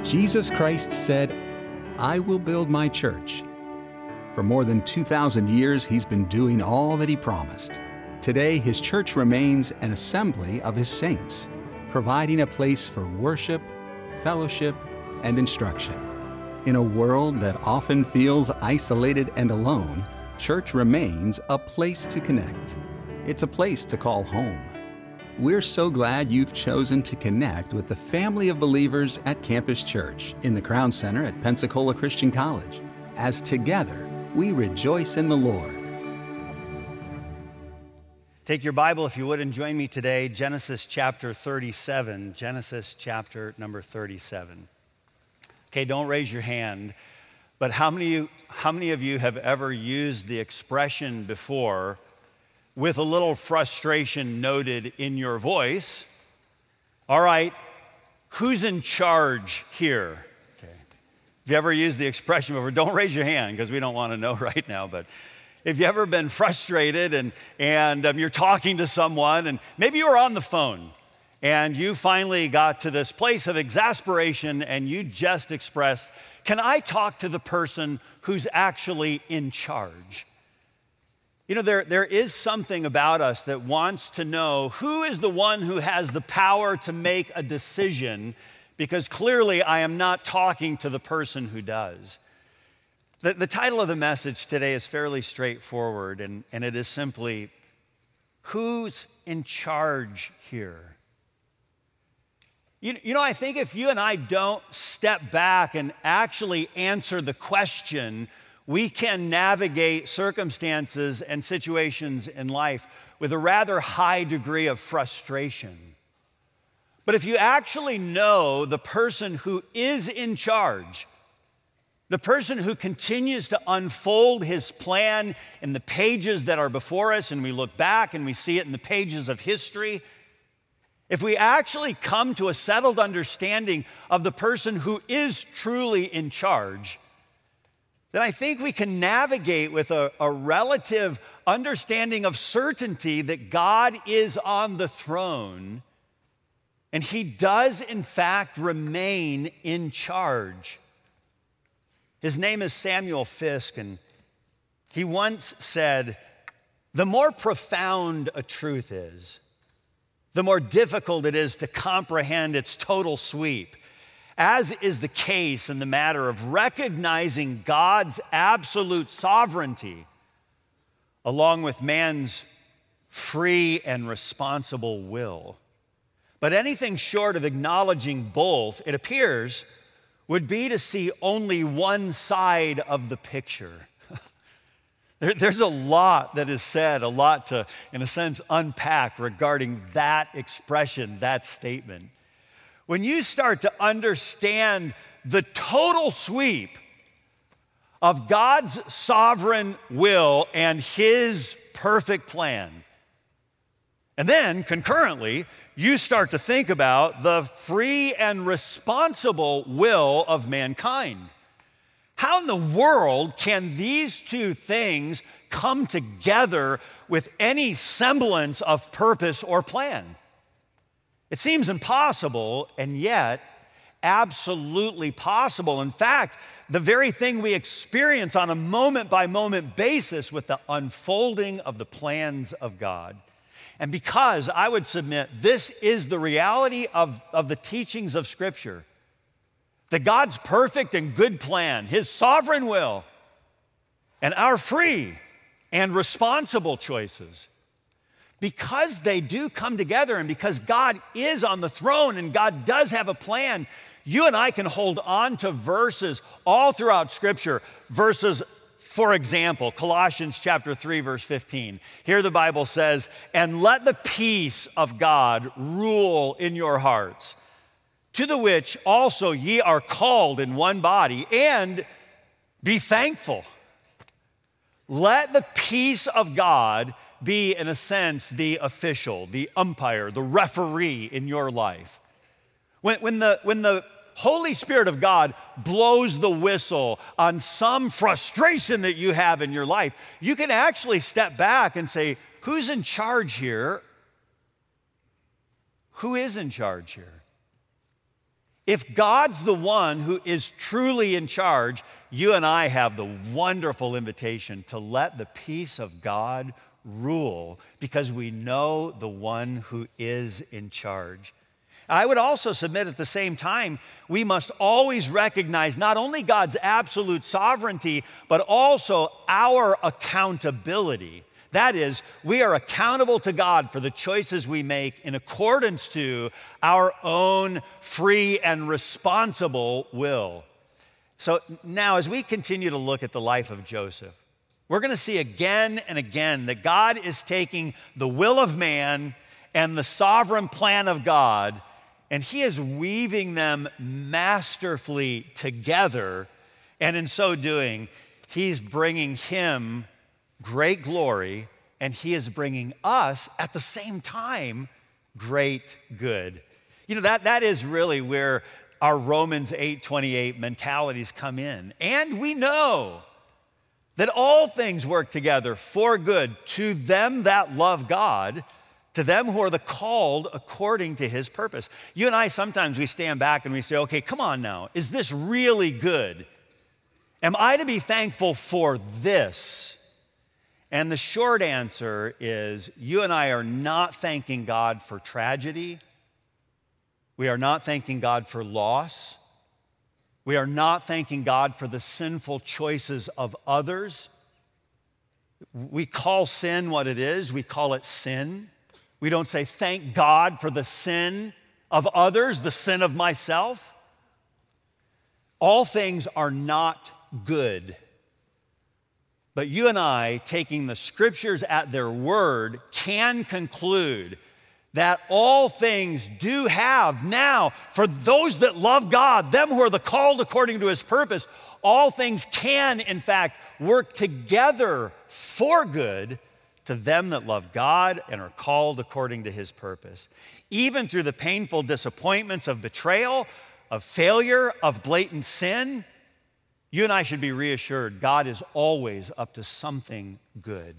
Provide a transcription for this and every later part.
Jesus Christ said, "I will build my church." For more than 2,000 years, he's been doing all that he promised. Today, his church remains an assembly of his saints, providing a place for worship, fellowship, and instruction. In a world that often feels isolated and alone, church remains a place to connect. It's a place to call home. We're so glad you've chosen to connect with the family of believers at Campus Church in the Crown Center at Pensacola Christian College, as together we rejoice in the Lord. Take your Bible, if you would, and join me today, Genesis chapter 37. Genesis chapter number 37. Okay, don't raise your hand, but how many of you have ever used the expression before with a little frustration noted in your voice? All right, who's in charge here? Okay. If you ever used the expression before, don't raise your hand because we don't want to know right now, but if you ever been frustrated and you're talking to someone and maybe you were on the phone and you finally got to this place of exasperation and you just expressed, can I talk to the person who's actually in charge? You know, there is something about us that wants to know who is the one who has the power to make a decision, because clearly I am not talking to the person who does. The title of the message today is fairly straightforward, and it is simply, who's in charge here? You know, I think if you and I don't step back and actually answer the question, we can navigate circumstances and situations in life with a rather high degree of frustration. But if you actually know the person who is in charge, the person who continues to unfold his plan in the pages that are before us, and we look back and we see it in the pages of history, if we actually come to a settled understanding of the person who is truly in charge, then I think we can navigate with a relative understanding of certainty that God is on the throne, and he does in fact remain in charge. His name is Samuel Fisk, and he once said, "The more profound a truth is, the more difficult it is to comprehend its total sweep, as is the case in the matter of recognizing God's absolute sovereignty along with man's free and responsible will. But anything short of acknowledging both, it appears, would be to see only one side of the picture." There's a lot that is said, a lot to, in a sense, unpack regarding that expression, that statement. When you start to understand the total sweep of God's sovereign will and his perfect plan, and then concurrently, you start to think about the free and responsible will of mankind. How in the world can these two things come together with any semblance of purpose or plan? It seems impossible, and yet absolutely possible. In fact, the very thing we experience on a moment-by-moment basis with the unfolding of the plans of God. And because I would submit this is the reality of the teachings of Scripture, that God's perfect and good plan, his sovereign will, and our free and responsible choices, because they do come together and because God is on the throne and God does have a plan, you and I can hold on to verses all throughout Scripture. Verses, for example, Colossians chapter 3, verse 15. Here the Bible says, "And let the peace of God rule in your hearts, to the which also ye are called in one body, and be thankful." Let the peace of God be, in a sense, the official, the umpire, the referee in your life. When the Holy Spirit of God blows the whistle on some frustration that you have in your life, you can actually step back and say, who's in charge here? Who is in charge here? If God's the one who is truly in charge, you and I have the wonderful invitation to let the peace of God rule because we know the one who is in charge. I would also submit at the same time, we must always recognize not only God's absolute sovereignty, but also our accountability. That is, we are accountable to God for the choices we make in accordance to our own free and responsible will. So now, as we continue to look at the life of Joseph, we're going to see again and again that God is taking the will of man and the sovereign plan of God, and he is weaving them masterfully together. And in so doing, he's bringing him great glory, and he is bringing us at the same time great good. You know, that is really where our Romans 8:28 mentalities come in. And we know that all things work together for good to them that love God, to them who are the called according to his purpose. You and I, sometimes we stand back and we say, okay, come on now, is this really good? Am I to be thankful for this? And the short answer is you and I are not thanking God for tragedy. We are not thanking God for loss. We are not thanking God for the sinful choices of others. We call sin what it is. We call it sin. We don't say, thank God for the sin of others, the sin of myself. All things are not good. But you and I, taking the scriptures at their word, can conclude that all things do have now, for those that love God, them who are the called according to his purpose, all things can, in fact, work together for good to them that love God and are called according to his purpose. Even through the painful disappointments of betrayal, of failure, of blatant sin, you and I should be reassured God is always up to something good.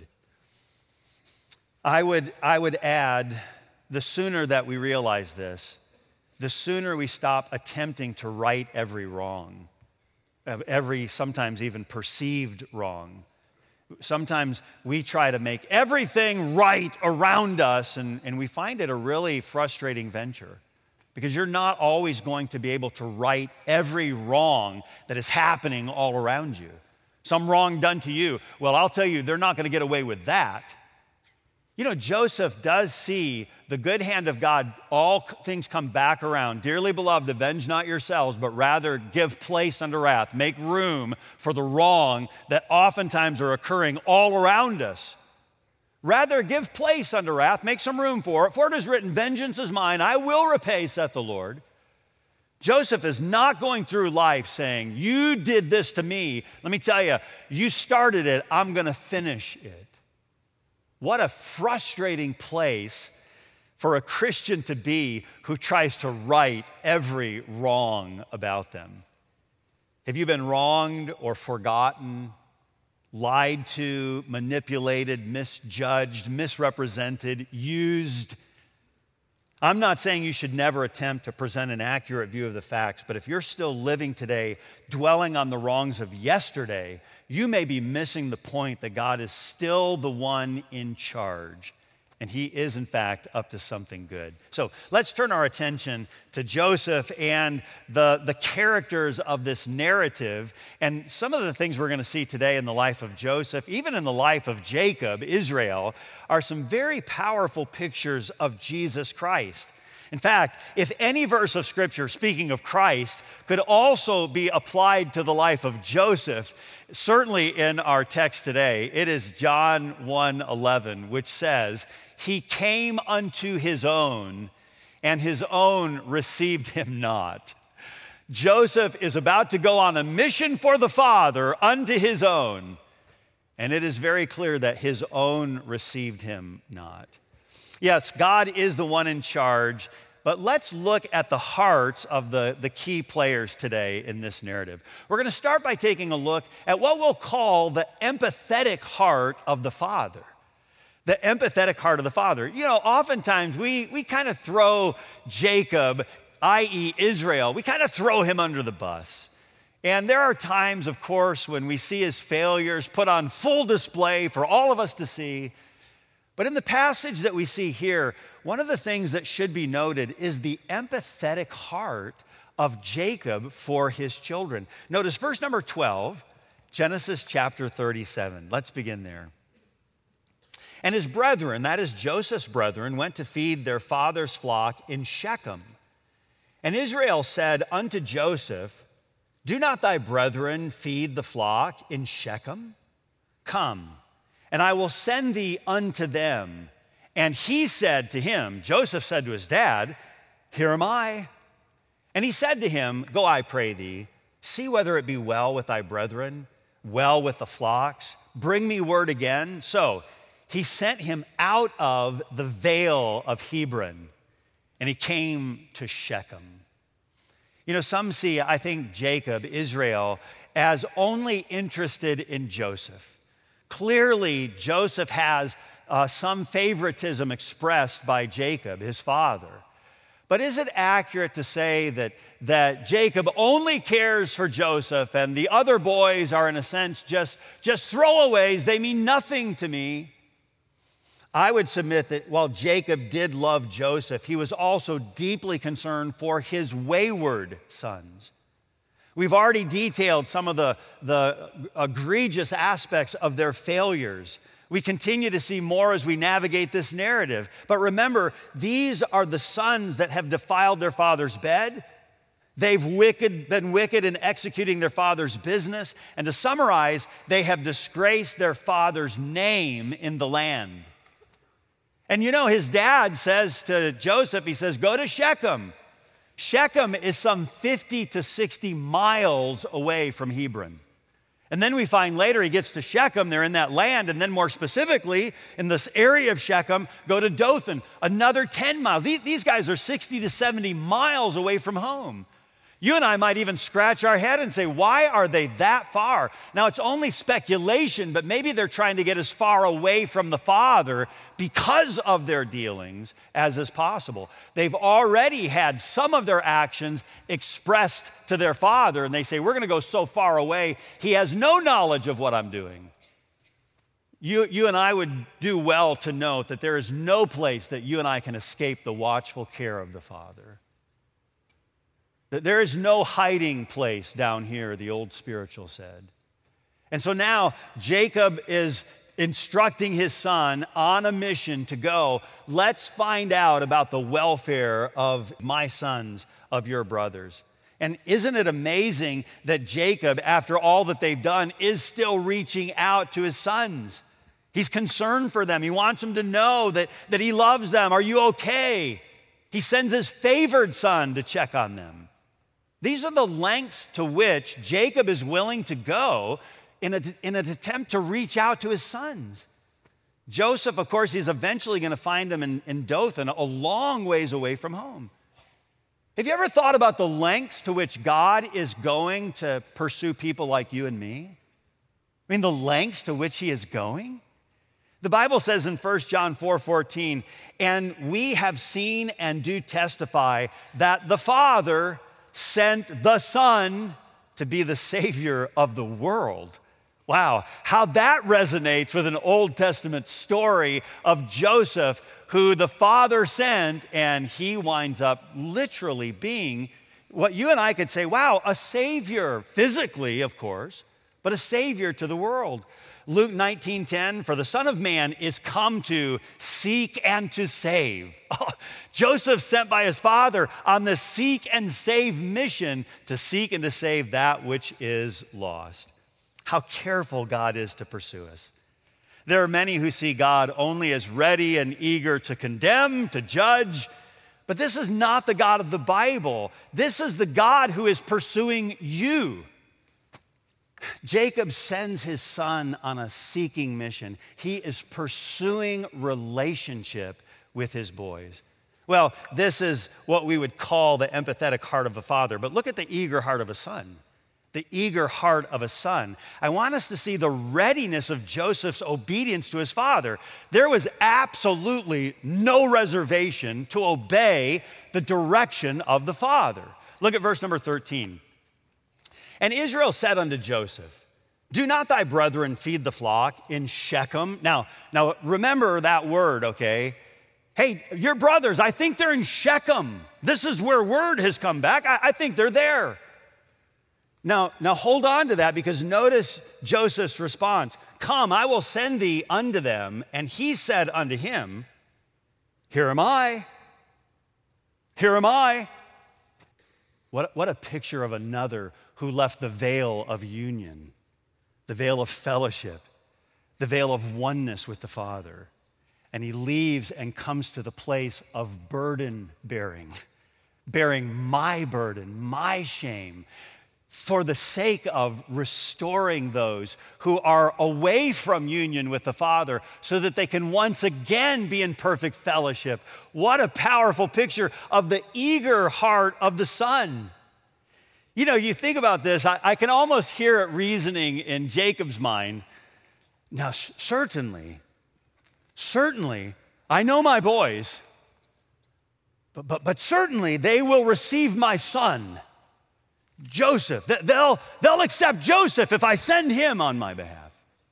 I would add, the sooner that we realize this, the sooner we stop attempting to right every wrong, every sometimes even perceived wrong. Sometimes we try to make everything right around us, and we find it a really frustrating venture. Because you're not always going to be able to right every wrong that is happening all around you. Some wrong done to you. Well, I'll tell you, they're not going to get away with that. You know, Joseph does see the good hand of God. All things come back around. Dearly beloved, avenge not yourselves, but rather give place unto wrath. Make room for the wrong that oftentimes are occurring all around us. Rather, give place unto wrath, make some room for it. For it is written, vengeance is mine, I will repay, saith the Lord. Joseph is not going through life saying, you did this to me. Let me tell you, you started it, I'm going to finish it. What a frustrating place for a Christian to be who tries to right every wrong about them. Have you been wronged or forgotten, lied to, manipulated, misjudged, misrepresented, used? I'm not saying you should never attempt to present an accurate view of the facts, but if you're still living today, dwelling on the wrongs of yesterday, you may be missing the point that God is still the one in charge. And he is, in fact, up to something good. So let's turn our attention to Joseph and the characters of this narrative. And some of the things we're going to see today in the life of Joseph, even in the life of Jacob, Israel, are some very powerful pictures of Jesus Christ. In fact, if any verse of Scripture, speaking of Christ, could also be applied to the life of Joseph, certainly in our text today, it is John 1:11, which says, he came unto his own, and his own received him not. Joseph is about to go on a mission for the Father unto his own, and it is very clear that his own received him not. Yes, God is the one in charge, but let's look at the hearts of the key players today in this narrative. We're going to start by taking a look at what we'll call the empathetic heart of the Father. The empathetic heart of the Father. You know, oftentimes we kind of throw Jacob i.e. Israel, we kind of throw him under the bus. And there are times, of course, when we see his failures put on full display for all of us to see. But in the passage that we see here, one of the things that should be noted is the empathetic heart of Jacob for his children. Notice verse number 12, Genesis chapter 37. Let's begin there. And his brethren, that is Joseph's brethren, went to feed their father's flock in Shechem. And Israel said unto Joseph, do not thy brethren feed the flock in Shechem? Come, and I will send thee unto them. And he said to him, Joseph said to his dad, here am I. And he said to him, go, I pray thee, see whether it be well with thy brethren, well with the flocks. Bring me word again. So he sent him out of the vale of Hebron, and he came to Shechem. You know, some see, I think, Jacob, Israel, as only interested in Joseph. Clearly, Joseph has some favoritism expressed by Jacob, his father. But is it accurate to say that Jacob only cares for Joseph and the other boys are, in a sense, just throwaways? They mean nothing to me. I would submit that while Jacob did love Joseph, he was also deeply concerned for his wayward sons. We've already detailed some of the egregious aspects of their failures. We continue to see more as we navigate this narrative. But remember, these are the sons that have defiled their father's bed. They've been wicked in executing their father's business. And to summarize, they have disgraced their father's name in the land. And you know, his dad says to Joseph, he says, go to Shechem. Shechem is some 50 to 60 miles away from Hebron. And then we find later he gets to Shechem, they're in that land, and then more specifically, in this area of Shechem, go to Dothan, another 10 miles. These guys are 60 to 70 miles away from home. You and I might even scratch our head and say, why are they that far? Now, it's only speculation, but maybe they're trying to get as far away from the father because of their dealings as is possible. They've already had some of their actions expressed to their father, and they say, we're going to go so far away, he has no knowledge of what I'm doing. You and I would do well to note that there is no place that you and I can escape the watchful care of the Father. That there is no hiding place down here, the old spiritual said. And so now Jacob is instructing his son on a mission to go. Let's find out about the welfare of my sons, of your brothers. And isn't it amazing that Jacob, after all that they've done, is still reaching out to his sons? He's concerned for them. He wants them to know that he loves them. Are you okay? He sends his favored son to check on them. These are the lengths to which Jacob is willing to go in an attempt to reach out to his sons. Joseph, of course, is eventually going to find him in Dothan, a long ways away from home. Have you ever thought about the lengths to which God is going to pursue people like you and me? I mean, the lengths to which he is going? The Bible says in 1 John 4:14, and we have seen and do testify that the Father sent the Son to be the Savior of the world. Wow, how that resonates with an Old Testament story of Joseph, who the Father sent, and he winds up literally being what you and I could say, wow, a Savior, physically, of course, but a Savior to the world. Luke 19:10, for the Son of Man is come to seek and to save. Oh, Joseph sent by his father on the seek and save mission to seek and to save that which is lost. How careful God is to pursue us. There are many who see God only as ready and eager to condemn, to judge, but this is not the God of the Bible. This is the God who is pursuing you. Jacob sends his son on a seeking mission. He is pursuing relationship with his boys. Well, this is what we would call the empathetic heart of a father, but look at the eager heart of a son. the eager heart of a son. I want us to see the readiness of Joseph's obedience to his father. There was absolutely no reservation to obey the direction of the father. Look at verse number 13. And Israel said unto Joseph, do not thy brethren feed the flock in Shechem? Now remember that word, okay? Hey, your brothers, I think they're in Shechem. This is where word has come back. I think they're there. Now hold on to that, because notice Joseph's response. Come, I will send thee unto them. And he said unto him, here am I. Here am I. What a picture of another who left the veil of union, the veil of fellowship, the veil of oneness with the Father. And he leaves and comes to the place of burden bearing my burden, my shame, for the sake of restoring those who are away from union with the Father so that they can once again be in perfect fellowship. What a powerful picture of the eager heart of the Son. You know, you think about this, I can almost hear it reasoning in Jacob's mind. Now, certainly, I know my boys, but certainly they will receive my son, Joseph. They'll accept Joseph if I send him on my behalf.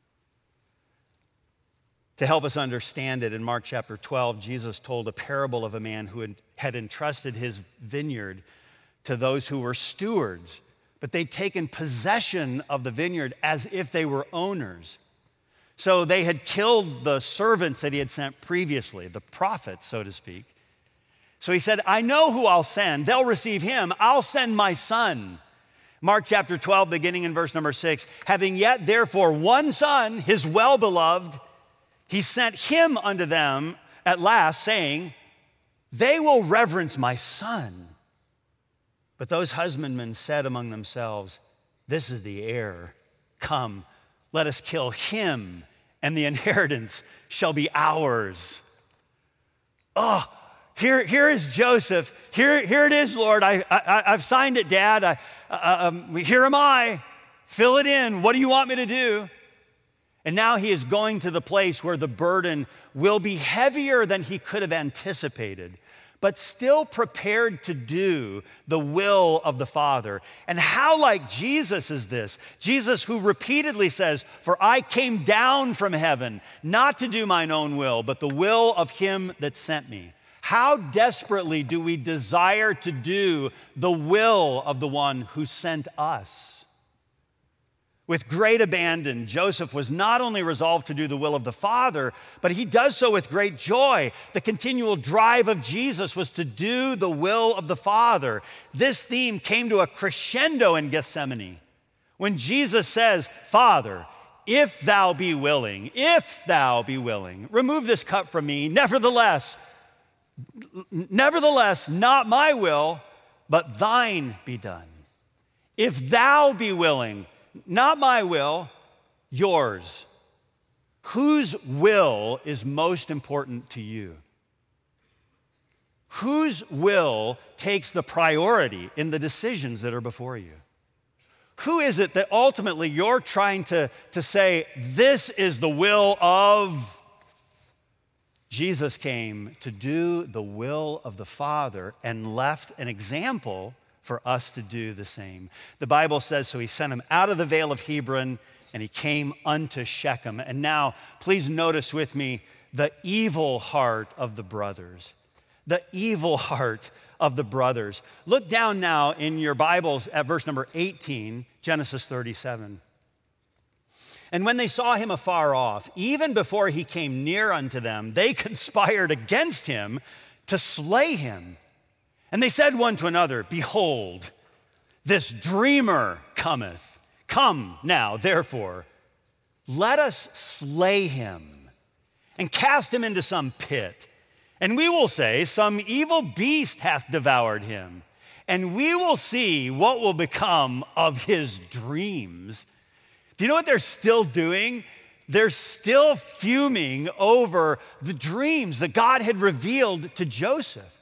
To help us understand it, in Mark chapter 12, Jesus told a parable of a man who had entrusted his vineyard to those who were stewards, but they'd taken possession of the vineyard as if they were owners. So they had killed the servants that he had sent previously, the prophets, so to speak. So he said, I know who I'll send. They'll receive him. I'll send my son. Mark chapter 12, beginning in verse number 6. Having yet therefore one son, his well-beloved, he sent him unto them at last, saying, they will reverence my son. But those husbandmen said among themselves, this is the heir. Come, let us kill him, and the inheritance shall be ours. Oh, here is Joseph. Here it is, Lord. I've signed it, Dad. Here am I. Fill it in. What do you want me to do? And now he is going to the place where the burden will be heavier than he could have anticipated, but still prepared to do the will of the Father. And how like Jesus is this? Jesus, who repeatedly says, for I came down from heaven, not to do mine own will, but the will of him that sent me. How desperately do we desire to do the will of the one who sent us? With great abandon, Joseph was not only resolved to do the will of the Father, but he does so with great joy. The continual drive of Jesus was to do the will of the Father. This theme came to a crescendo in Gethsemane when Jesus says, Father, if thou be willing, remove this cup from me. Nevertheless, not my will, but thine be done. If thou be willing, not my will, yours. Whose will is most important to you? Whose will takes the priority in the decisions that are before you? Who is it that ultimately you're trying to say, this is the will of? Jesus came to do the will of the Father and left an example for us to do the same. The Bible says, so he sent him out of the vale of Hebron, and he came unto Shechem. And now, please notice with me the evil heart of the brothers. The evil heart of the brothers. Look down now in your Bibles at verse number 18, Genesis 37. And when they saw him afar off, even before he came near unto them, they conspired against him to slay him. And they said one to another, behold, this dreamer cometh. Come now, therefore, let us slay him and cast him into some pit. And we will say, some evil beast hath devoured him. And we will see what will become of his dreams. Do you know what they're still doing? They're still fuming over the dreams that God had revealed to Joseph.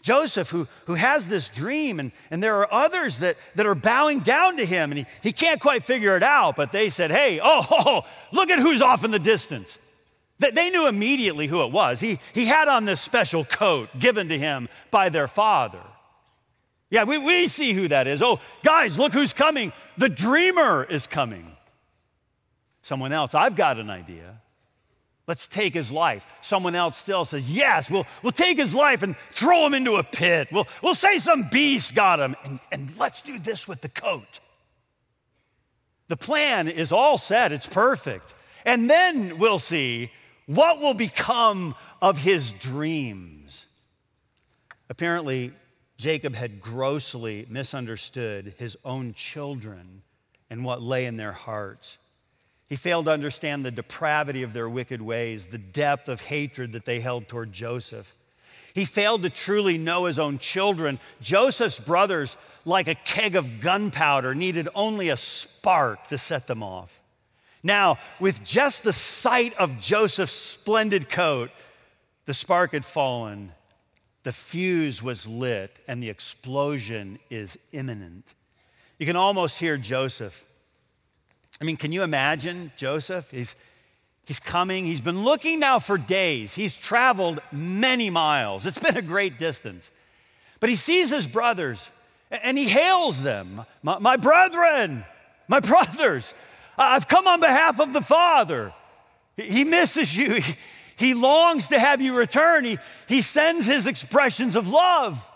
Joseph, who has this dream, and there are others that are bowing down to him, and he can't quite figure it out, but they said, hey, look at who's off in the distance. They knew immediately who it was. He had on this special coat given to him by their father. Yeah, we see who that is. Oh, guys, look who's coming. The dreamer is coming. Someone else, I've got an idea. Let's take his life. Someone else still says, yes, we'll take his life and throw him into a pit. We'll say some beast got him, and let's do this with the coat. The plan is all set. It's perfect. And then we'll see what will become of his dreams. Apparently, Jacob had grossly misunderstood his own children and what lay in their hearts. He failed to understand the depravity of their wicked ways, the depth of hatred that they held toward Joseph. He failed to truly know his own children. Joseph's brothers, like a keg of gunpowder, needed only a spark to set them off. Now, with just the sight of Joseph's splendid coat, the spark had fallen, the fuse was lit, and the explosion is imminent. You can almost hear Joseph. I mean, can you imagine Joseph? He's coming. He's been looking now for days. He's traveled many miles. It's been a great distance. But he sees his brothers, and he hails them. My brethren, my brothers, I've come on behalf of the Father. He misses you. He longs to have you return. He sends his expressions of love.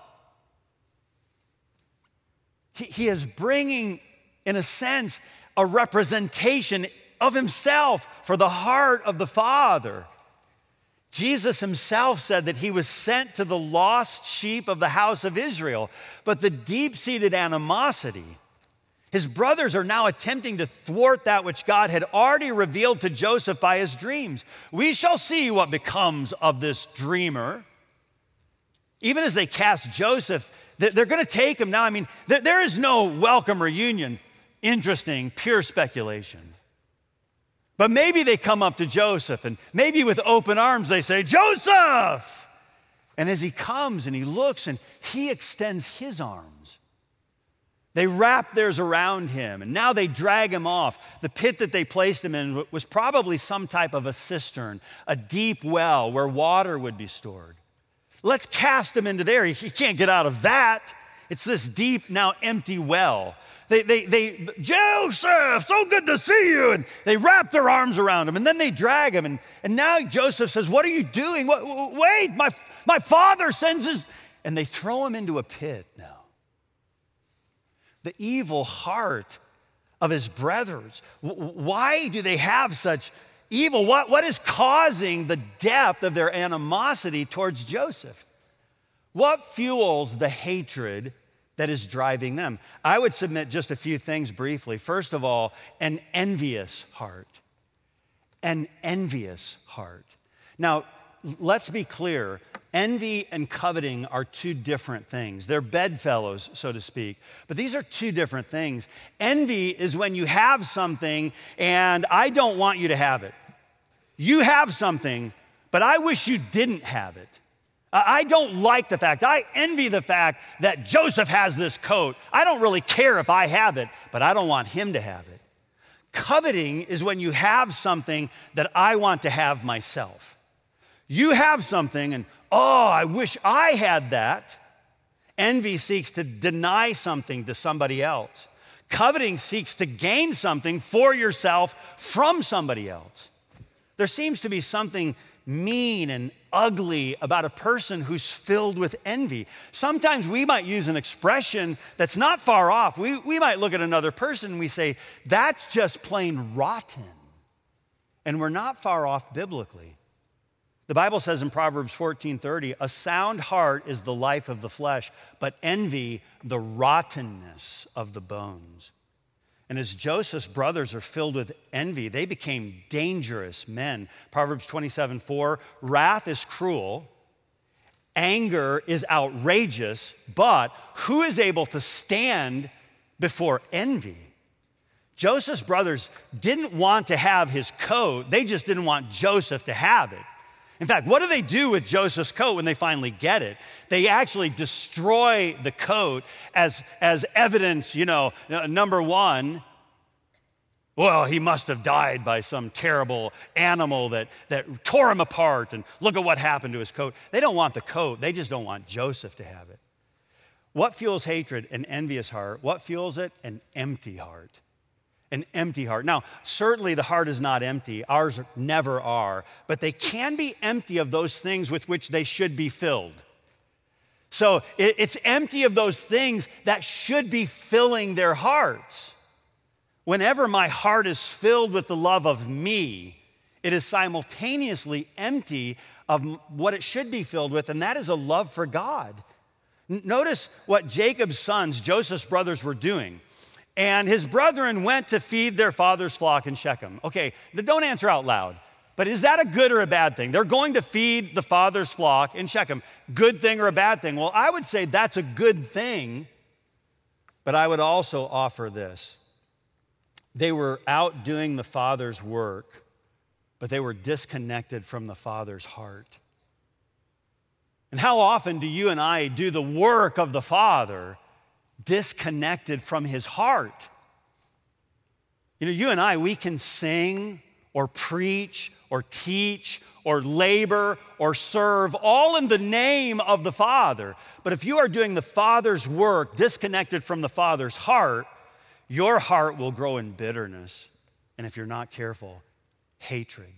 He is bringing, in a sense, a representation of himself for the heart of the Father. Jesus himself said that he was sent to the lost sheep of the house of Israel, but the deep-seated animosity, his brothers are now attempting to thwart that which God had already revealed to Joseph by his dreams. We shall see what becomes of this dreamer. Even as they cast Joseph, they're going to take him now. I mean, there is no welcome reunion. Interesting, pure speculation. But maybe they come up to Joseph, and maybe with open arms they say, Joseph! And as he comes and he looks and he extends his arms, they wrap theirs around him, and now they drag him off. The pit that they placed him in was probably some type of a cistern, a deep well where water would be stored. Let's cast him into there. He can't get out of that. It's this deep, now empty well. Joseph, so good to see you. And they wrap their arms around him, and then they drag him. And now Joseph says, what are you doing? Wait, my father sends his... And they throw him into a pit now. The evil heart of his brothers. Why do they have such evil? What is causing the depth of their animosity towards Joseph? What fuels the hatred that is driving them? I would submit just a few things briefly. First of all, an envious heart. An envious heart. Now, let's be clear. Envy and coveting are two different things. They're bedfellows, so to speak. But these are two different things. Envy is when you have something and I don't want you to have it. You have something, but I wish you didn't have it. I don't like the fact, I envy the fact that Joseph has this coat. I don't really care if I have it, but I don't want him to have it. Coveting is when you have something that I want to have myself. You have something and, I wish I had that. Envy seeks to deny something to somebody else. Coveting seeks to gain something for yourself from somebody else. There seems to be something mean and ugly about a person who's filled with envy. Sometimes we might use an expression that's not far off. We might look at another person and we say, that's just plain rotten. And we're not far off biblically. The Bible says in Proverbs 14:30, a sound heart is the life of the flesh, but envy the rottenness of the bones. And as Joseph's brothers are filled with envy, they became dangerous men. Proverbs 27:4, wrath is cruel, anger is outrageous, but who is able to stand before envy? Joseph's brothers didn't want to have his coat, they just didn't want Joseph to have it. In fact, what do they do with Joseph's coat when they finally get it? they actually destroy the coat as evidence, number one, well, he must have died by some terrible animal that tore him apart, and look at what happened to his coat. They don't want the coat. They just don't want Joseph to have it. What fuels hatred? An envious heart. What fuels it? An empty heart. An empty heart. Now, certainly the heart is not empty. Ours never are. But they can be empty of those things with which they should be filled. So it's empty of those things that should be filling their hearts. Whenever my heart is filled with the love of me, it is simultaneously empty of what it should be filled with, and that is a love for God. Notice what Jacob's sons, Joseph's brothers, were doing. And his brethren went to feed their father's flock in Shechem. Okay, don't answer out loud. But is that a good or a bad thing? They're going to feed the father's flock in Shechem. Good thing or a bad thing? Well, I would say that's a good thing, but I would also offer this. They were out doing the Father's work, but they were disconnected from the Father's heart. And how often do you and I do the work of the Father disconnected from His heart? You and I, we can sing or preach or teach or labor or serve all in the name of the Father. But if you are doing the Father's work disconnected from the Father's heart, your heart will grow in bitterness, and if you're not careful, hatred.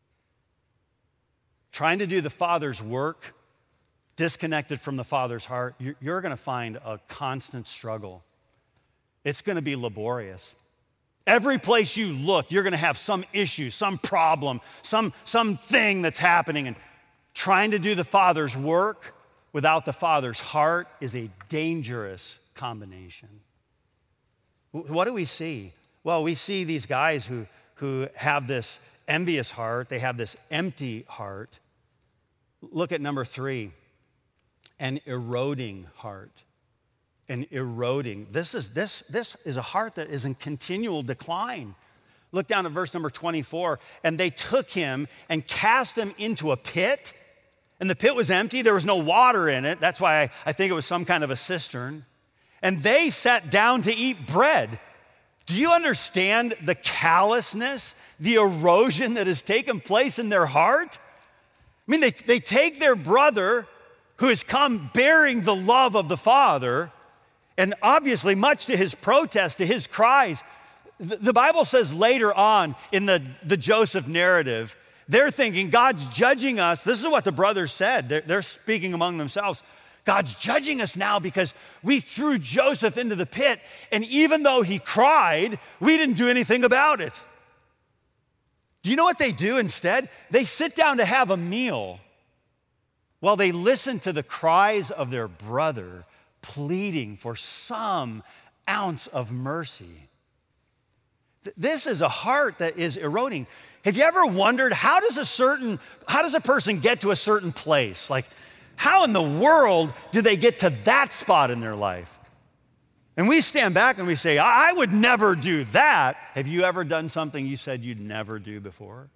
Trying to do the Father's work, disconnected from the Father's heart, you're going to find a constant struggle. It's going to be laborious. Every place you look, you're going to have some issue, some problem, something that's happening, and trying to do the Father's work without the Father's heart is a dangerous combination. What do we see? Well, we see these guys who have this envious heart. They have this empty heart. Look at number 3, an eroding heart. An eroding. This is a heart that is in continual decline. Look down at verse number 24. And they took him and cast him into a pit. And the pit was empty. There was no water in it. That's why I think it was some kind of a cistern. And they sat down to eat bread. Do you understand the callousness, the erosion that has taken place in their heart? I mean, they take their brother who has come bearing the love of the Father, and obviously, much to his protest, to his cries, the Bible says later on in the Joseph narrative, they're thinking, God's judging us. This is what the brothers said. They're speaking among themselves. God's judging us now because we threw Joseph into the pit, and even though he cried, we didn't do anything about it. Do you know what they do instead? They sit down to have a meal while they listen to the cries of their brother pleading for some ounce of mercy. This is a heart that is eroding. Have you ever wondered how does a person get to a certain place? Like, how in the world do they get to that spot in their life? And we stand back and we say, I would never do that. Have you ever done something you said you'd never do before?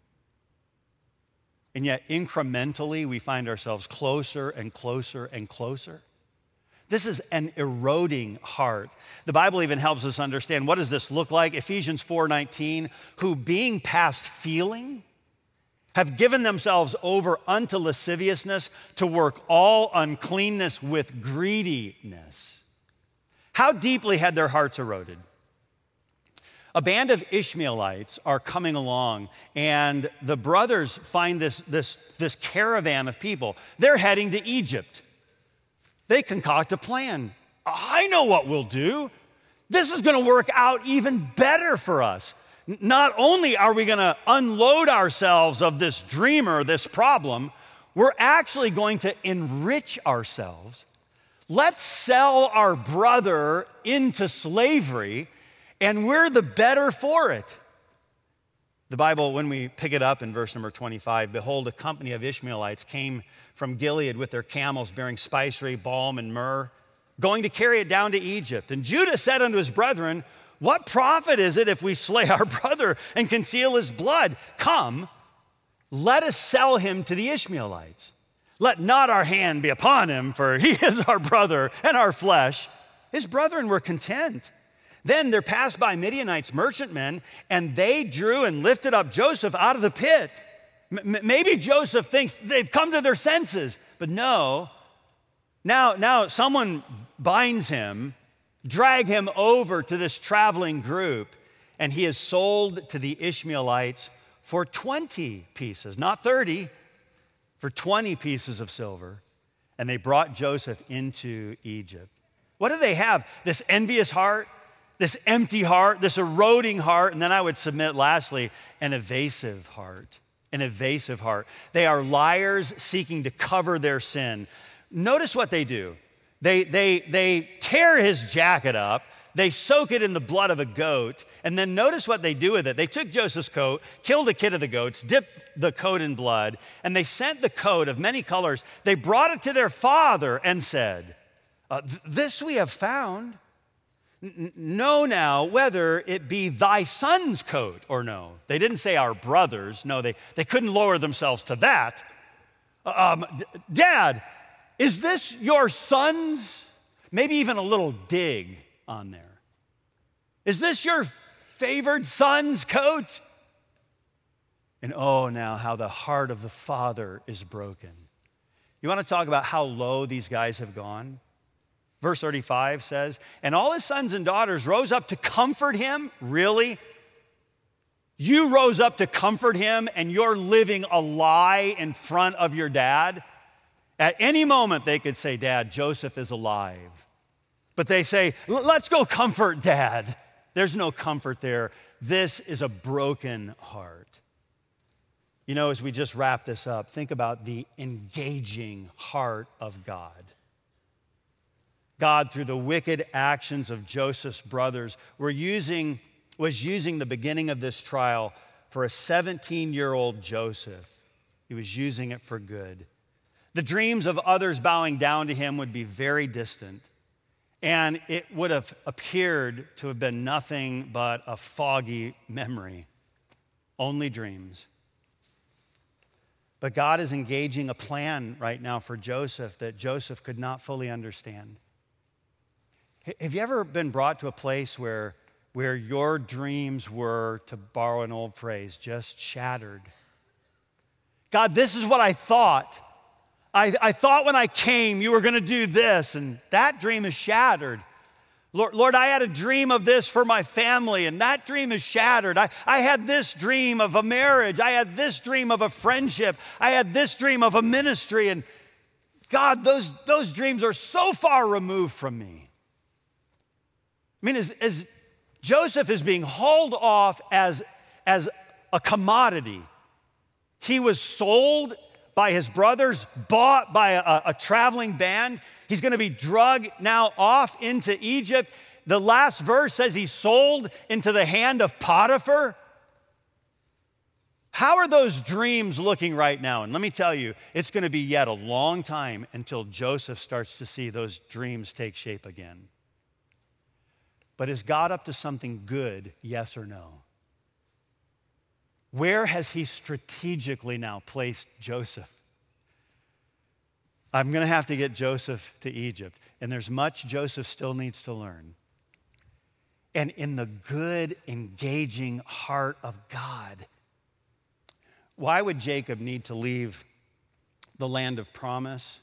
And yet incrementally we find ourselves closer and closer and closer. This is an eroding heart. The Bible even helps us understand, what does this look like? Ephesians 4:19, who being past feeling, have given themselves over unto lasciviousness to work all uncleanness with greediness. How deeply had their hearts eroded? A band of Ishmaelites are coming along, and the brothers find this caravan of people. They're heading to Egypt. They concoct a plan. I know what we'll do. This is going to work out even better for us. Not only are we going to unload ourselves of this dreamer, this problem, we're actually going to enrich ourselves. Let's sell our brother into slavery, and we're the better for it. The Bible, when we pick it up in verse number 25, behold, a company of Ishmaelites came from Gilead with their camels bearing spicery, balm, and myrrh, going to carry it down to Egypt. And Judah said unto his brethren, what profit is it if we slay our brother and conceal his blood? Come, let us sell him to the Ishmaelites. Let not our hand be upon him, for he is our brother and our flesh. His brethren were content. Then there passed by Midianites, merchantmen, and they drew and lifted up Joseph out of the pit. Maybe Joseph thinks they've come to their senses, but no. Now someone binds him, drag him over to this traveling group, and he is sold to the Ishmaelites for 20 pieces, not 30, for 20 pieces of silver. And they brought Joseph into Egypt. What do they have? This envious heart, this empty heart, this eroding heart, and then I would submit lastly, an evasive heart. An evasive heart. They are liars seeking to cover their sin. Notice what they do. They tear his jacket up, they soak it in the blood of a goat, and then notice what they do with it. They took Joseph's coat, killed a kid of the goats, dipped the coat in blood, and they sent the coat of many colors. They brought it to their father and said, this we have found. Know now whether it be thy son's coat or no. They didn't say our brother's. No, they couldn't lower themselves to that. Dad, is this your son's? Maybe even a little dig on there. Is this your favored son's coat? And oh, now how the heart of the father is broken. You want to talk about how low these guys have gone? Verse 35 says, and all his sons and daughters rose up to comfort him. Really? You rose up to comfort him and you're living a lie in front of your dad? At any moment they could say, Dad, Joseph is alive. But they say, let's go comfort Dad. There's no comfort there. This is a broken heart. You know, as we just wrap this up, think about the engaging heart of God. God, through the wicked actions of Joseph's brothers, was using the beginning of this trial for a 17-year-old Joseph. He was using it for good. The dreams of others bowing down to him would be very distant, and it would have appeared to have been nothing but a foggy memory, only dreams. But God is engaging a plan right now for Joseph that Joseph could not fully understand. Have you ever been brought to a place where your dreams were, to borrow an old phrase, just shattered? God, this is what I thought. I thought when I came you were going to do this, and that dream is shattered. Lord, I had a dream of this for my family, and that dream is shattered. I had this dream of a marriage. I had this dream of a friendship. I had this dream of a ministry, and God, those dreams are so far removed from me. I mean, as Joseph is being hauled off as a commodity, he was sold by his brothers, bought by a traveling band. He's going to be drugged now off into Egypt. The last verse says he's sold into the hand of Potiphar. How are those dreams looking right now? And let me tell you, it's going to be yet a long time until Joseph starts to see those dreams take shape again. But is God up to something good, yes or no? Where has he strategically now placed Joseph? I'm going to have to get Joseph to Egypt, and there's much Joseph still needs to learn. And in the good, engaging heart of God, why would Jacob need to leave the land of promise?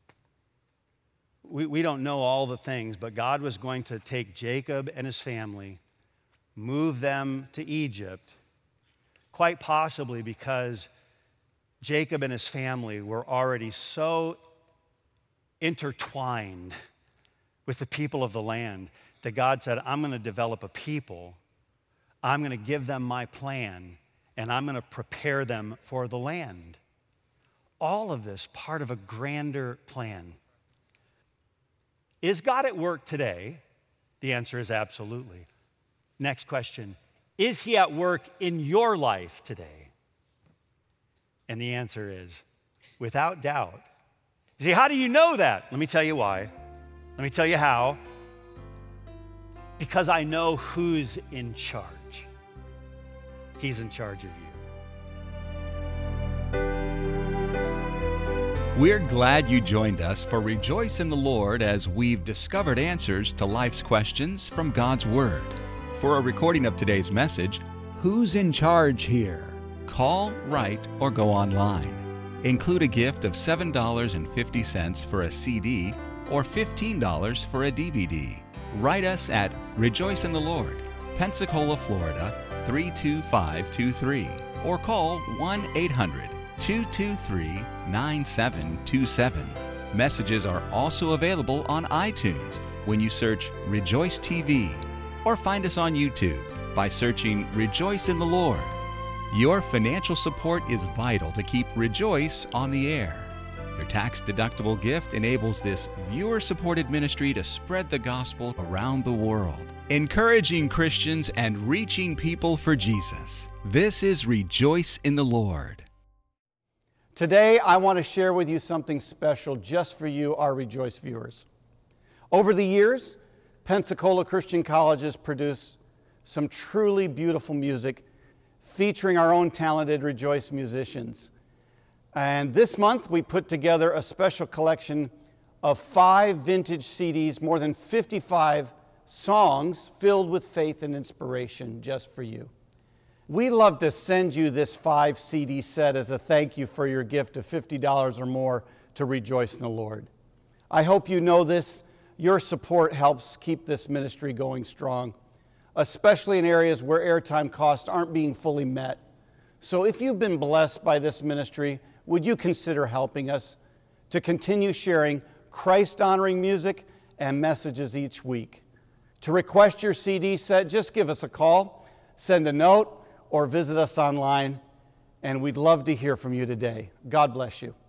We don't know all the things, but God was going to take Jacob and his family, move them to Egypt, quite possibly because Jacob and his family were already so intertwined with the people of the land that God said, I'm going to develop a people, I'm going to give them my plan, and I'm going to prepare them for the land. All of this part of a grander plan. Is God at work today? The answer is absolutely. Next question, is he at work in your life today? And the answer is, without doubt. You see, how do you know that? Let me tell you why. Let me tell you how. Because I know who's in charge. He's in charge of you. We're glad you joined us for Rejoice in the Lord as we've discovered answers to life's questions from God's Word. For a recording of today's message, Who's in charge here? call, write, or go online. Include a gift of $7.50 for a CD or $15 for a DVD. Write us at Rejoice in the Lord, Pensacola, Florida 32523, or call 1-800-223-9727. Messages are also available on iTunes when you search Rejoice TV, or find us on YouTube by searching Rejoice in the Lord. Your financial support is vital to keep Rejoice on the air. Your tax-deductible gift enables this viewer-supported ministry to spread the gospel around the world, encouraging Christians and reaching people for Jesus. This is Rejoice in the Lord. Today, I want to share with you something special just for you, our Rejoice viewers. Over the years, Pensacola Christian College has produced some truly beautiful music featuring our own talented Rejoice musicians. And this month, we put together a special collection of 5 vintage CDs, more than 55 songs filled with faith and inspiration just for you. We'd love to send you this 5 CD set as a thank you for your gift of $50 or more to Rejoice in the Lord. I hope you know this. Your support helps keep this ministry going strong, especially in areas where airtime costs aren't being fully met. So if you've been blessed by this ministry, would you consider helping us to continue sharing Christ-honoring music and messages each week? To request your CD set, just give us a call, send a note, or visit us online, and we'd love to hear from you today. God bless you.